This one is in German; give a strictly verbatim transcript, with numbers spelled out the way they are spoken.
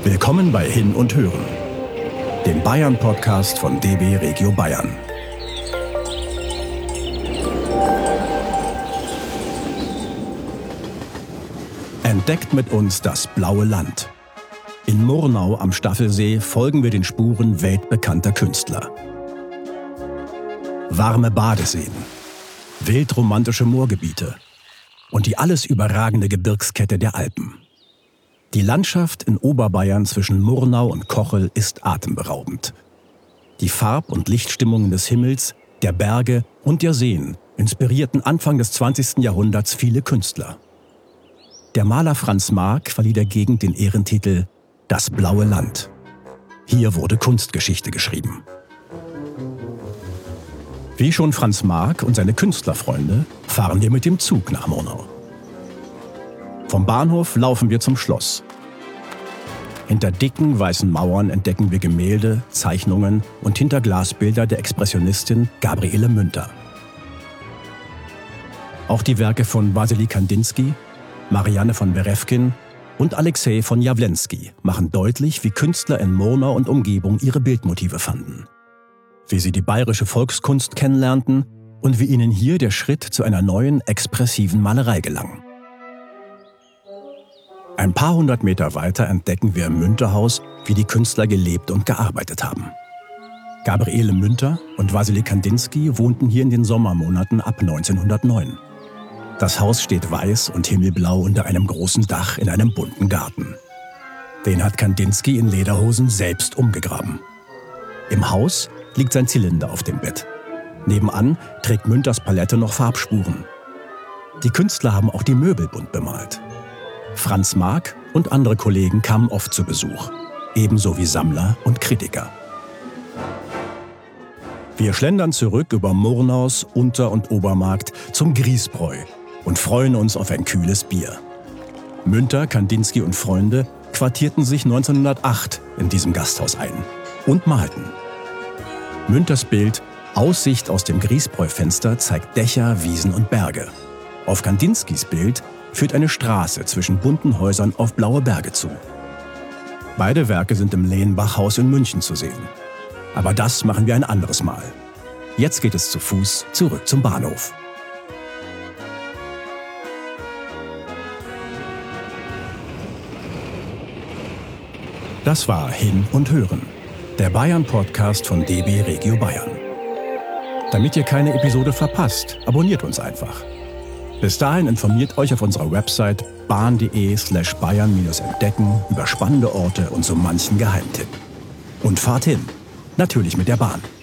Willkommen bei Hin und Hören, dem Bayern-Podcast von D B Regio Bayern. Entdeckt mit uns das blaue Land. In Murnau am Staffelsee folgen wir den Spuren weltbekannter Künstler. Warme Badeseen, wildromantische Moorgebiete und die alles überragende Gebirgskette der Alpen. Die Landschaft in Oberbayern zwischen Murnau und Kochel ist atemberaubend. Die Farb- und Lichtstimmungen des Himmels, der Berge und der Seen inspirierten Anfang des zwanzigsten Jahrhunderts viele Künstler. Der Maler Franz Marc verlieh der Gegend den Ehrentitel »Das blaue Land«. Hier wurde Kunstgeschichte geschrieben. Wie schon Franz Marc und seine Künstlerfreunde fahren wir mit dem Zug nach Murnau. Vom Bahnhof laufen wir zum Schloss. Hinter dicken, weißen Mauern entdecken wir Gemälde, Zeichnungen und Hinterglasbilder der Expressionistin Gabriele Münter. Auch die Werke von Wassily Kandinsky, Marianne von Werefkin und Alexei von Jawlensky machen deutlich, wie Künstler in Murnau und Umgebung ihre Bildmotive fanden, wie sie die bayerische Volkskunst kennenlernten und wie ihnen hier der Schritt zu einer neuen, expressiven Malerei gelang. Ein paar hundert Meter weiter entdecken wir im Münterhaus, wie die Künstler gelebt und gearbeitet haben. Gabriele Münter und Wassily Kandinsky wohnten hier in den Sommermonaten ab neunzehnhundertneun. Das Haus steht weiß und himmelblau unter einem großen Dach in einem bunten Garten. Den hat Kandinsky in Lederhosen selbst umgegraben. Im Haus liegt sein Zylinder auf dem Bett. Nebenan trägt Münters Palette noch Farbspuren. Die Künstler haben auch die Möbel bunt bemalt. Franz Marc und andere Kollegen kamen oft zu Besuch, ebenso wie Sammler und Kritiker. Wir schlendern zurück über Murnaus Unter- und Obermarkt zum Griesbräu und freuen uns auf ein kühles Bier. Münter, Kandinsky und Freunde quartierten sich neunzehnhundertacht in diesem Gasthaus ein und malten. Münters Bild Aussicht aus dem Griesbräu-Fenster zeigt Dächer, Wiesen und Berge. Auf Kandinskys Bild führt eine Straße zwischen bunten Häusern auf blaue Berge zu. Beide Werke sind im Lehnbach-Haus in München zu sehen. Aber das machen wir ein anderes Mal. Jetzt geht es zu Fuß zurück zum Bahnhof. Das war Hin und Hören, der Bayern-Podcast von D B Regio Bayern. Damit ihr keine Episode verpasst, abonniert uns einfach. Bis dahin informiert euch auf unserer Website bahn.de slash bayern-entdecken über spannende Orte und so manchen Geheimtipp. Und fahrt hin, natürlich mit der Bahn.